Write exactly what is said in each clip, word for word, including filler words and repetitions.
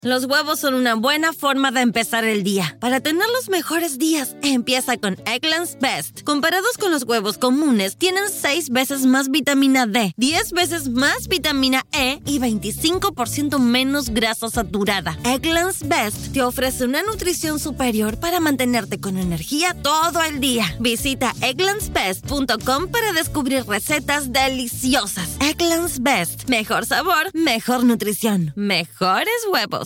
Los huevos son una buena forma de empezar el día. Para tener los mejores días, empieza con Eggland's Best. Comparados con los huevos comunes, tienen seis veces más vitamina D, diez veces más vitamina E y veinticinco por ciento menos grasa saturada. Eggland's Best te ofrece una nutrición superior para mantenerte con energía todo el día. Visita egglands best punto com para descubrir recetas deliciosas. Eggland's Best. Mejor sabor, mejor nutrición, mejores huevos.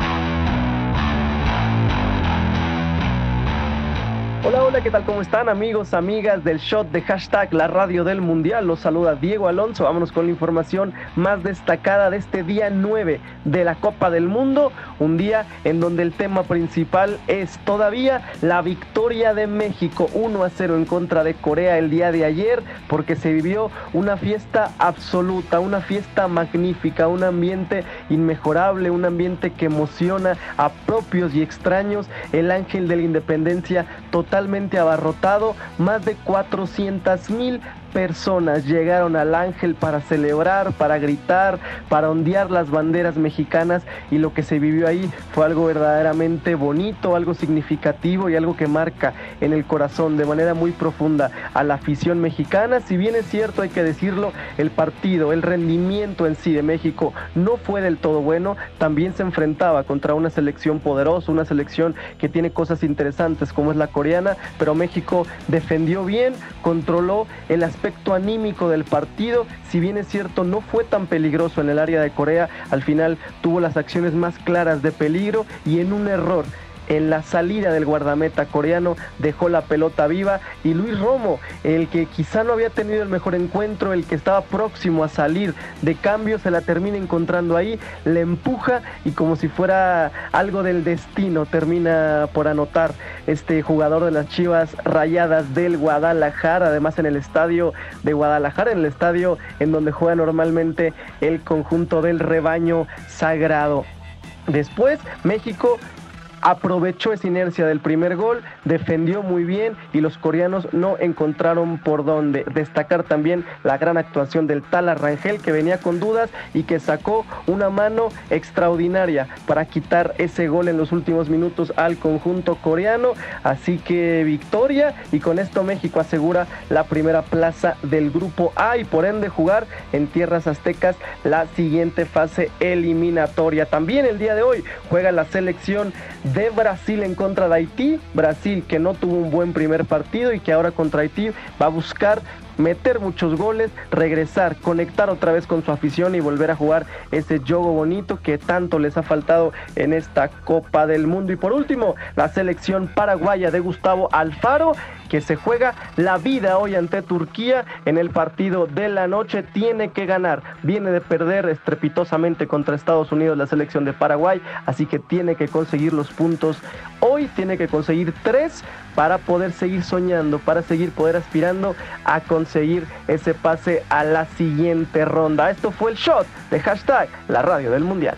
Hola, hola, ¿qué tal? ¿Cómo están, amigos, amigas del Shot de hashtag La Radio del Mundial? Los saluda Diego Alonso. Vámonos con la información más destacada de este día nueve de la Copa del Mundo. Un día en donde el tema principal es todavía la victoria de México uno a cero en contra de Corea el día de ayer, porque se vivió una fiesta absoluta, una fiesta magnífica, un ambiente inmejorable, un ambiente que emociona a propios y extraños. El Ángel de la Independencia total totalmente abarrotado, más de cuatrocientas mil personas llegaron al Ángel para celebrar, para gritar, para ondear las banderas mexicanas, y lo que se vivió ahí fue algo verdaderamente bonito, algo significativo y algo que marca en el corazón de manera muy profunda a la afición mexicana. Si bien es cierto, hay que decirlo, el partido, el rendimiento en sí de México no fue del todo bueno, también se enfrentaba contra una selección poderosa, una selección que tiene cosas interesantes como es la coreana, pero México defendió bien, controló el aspecto aspecto anímico del partido. Si bien es cierto, no fue tan peligroso en el área de Corea, al final tuvo las acciones más claras de peligro, y en un error en la salida del guardameta coreano dejó la pelota viva, y Luis Romo, el que quizá no había tenido el mejor encuentro, el que estaba próximo a salir de cambio, se la termina encontrando ahí, le empuja y como si fuera algo del destino termina por anotar este jugador de las Chivas Rayadas del Guadalajara, además en el estadio de Guadalajara, en el estadio en donde juega normalmente el conjunto del rebaño sagrado. Después México aprovechó esa inercia del primer gol, defendió muy bien y los coreanos no encontraron por dónde. Destacar también la gran actuación del Tala Rangel, que venía con dudas y que sacó una mano extraordinaria para quitar ese gol en los últimos minutos al conjunto coreano. Así que victoria, y con esto México asegura la primera plaza del grupo A y por ende jugar en tierras aztecas la siguiente fase eliminatoria. También el día de hoy juega la selección de Brasil en contra de Haití. Brasil, que no tuvo un buen primer partido y que ahora contra Haití va a buscar meter muchos goles, regresar, conectar otra vez con su afición y volver a jugar ese juego bonito que tanto les ha faltado en esta Copa del Mundo. Y por último, la selección paraguaya de Gustavo Alfaro, que se juega la vida hoy ante Turquía en el partido de la noche. Tiene que ganar, viene de perder estrepitosamente contra Estados Unidos la selección de Paraguay, así que tiene que conseguir los puntos hoy, tiene que conseguir tres para poder seguir soñando, para seguir poder aspirando a conseguir ese pase a la siguiente ronda. Esto fue el Shot de hashtag La Radio del Mundial.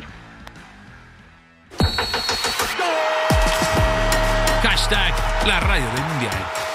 Hashtag La Radio del Mundial.